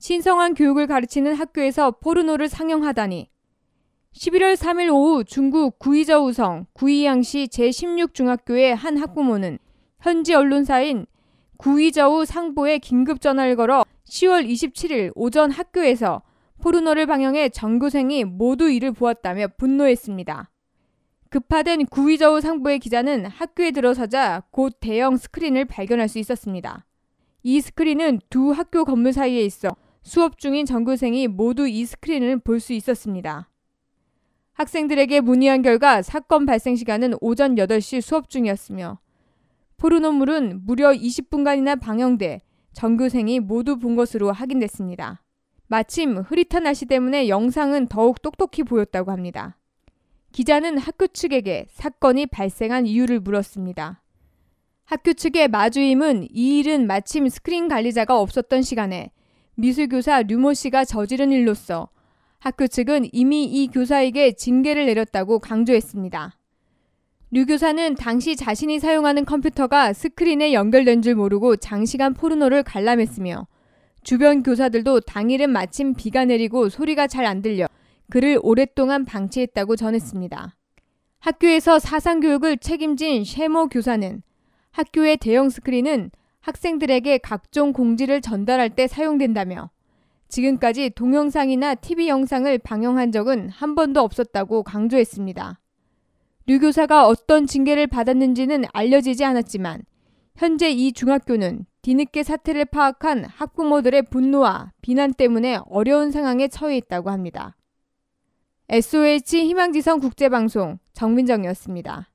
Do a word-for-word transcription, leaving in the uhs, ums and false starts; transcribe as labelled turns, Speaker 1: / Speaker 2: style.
Speaker 1: 신성한 교육을 가르치는 학교에서 포르노를 상영하다니. 십일월 삼일 오후 중국 구이저우성 구이양시 제십육 중학교의 한 학부모는 현지 언론사인 구이저우 상보에 긴급 전화를 걸어 시월 이십칠일 오전 학교에서 포르노를 방영해 전교생이 모두 이를 보았다며 분노했습니다. 급파된 구이저우 상보의 기자는 학교에 들어서자 곧 대형 스크린을 발견할 수 있었습니다. 이 스크린은 두 학교 건물 사이에 있어 수업 중인 전교생이 모두 이 스크린을 볼 수 있었습니다. 학생들에게 문의한 결과 사건 발생 시간은 오전 여덟 시 수업 중이었으며 포르노물은 무려 이십 분간이나 방영돼 전교생이 모두 본 것으로 확인됐습니다. 마침 흐릿한 날씨 때문에 영상은 더욱 똑똑히 보였다고 합니다. 기자는 학교 측에게 사건이 발생한 이유를 물었습니다. 학교 측의 마주임은 이 일은 마침 스크린 관리자가 없었던 시간에 미술교사 류모 씨가 저지른 일로서 학교 측은 이미 이 교사에게 징계를 내렸다고 강조했습니다. 류 교사는 당시 자신이 사용하는 컴퓨터가 스크린에 연결된 줄 모르고 장시간 포르노를 관람했으며 주변 교사들도 당일은 마침 비가 내리고 소리가 잘 안 들려 그를 오랫동안 방치했다고 전했습니다. 학교에서 사상교육을 책임진 셰모 교사는 학교의 대형 스크린은 학생들에게 각종 공지를 전달할 때 사용된다며 지금까지 동영상이나 티비 영상을 방영한 적은 한 번도 없었다고 강조했습니다. 류 교사가 어떤 징계를 받았는지는 알려지지 않았지만 현재 이 중학교는 뒤늦게 사태를 파악한 학부모들의 분노와 비난 때문에 어려운 상황에 처해 있다고 합니다. 에스오에이치 희망지성 국제방송 정민정이었습니다.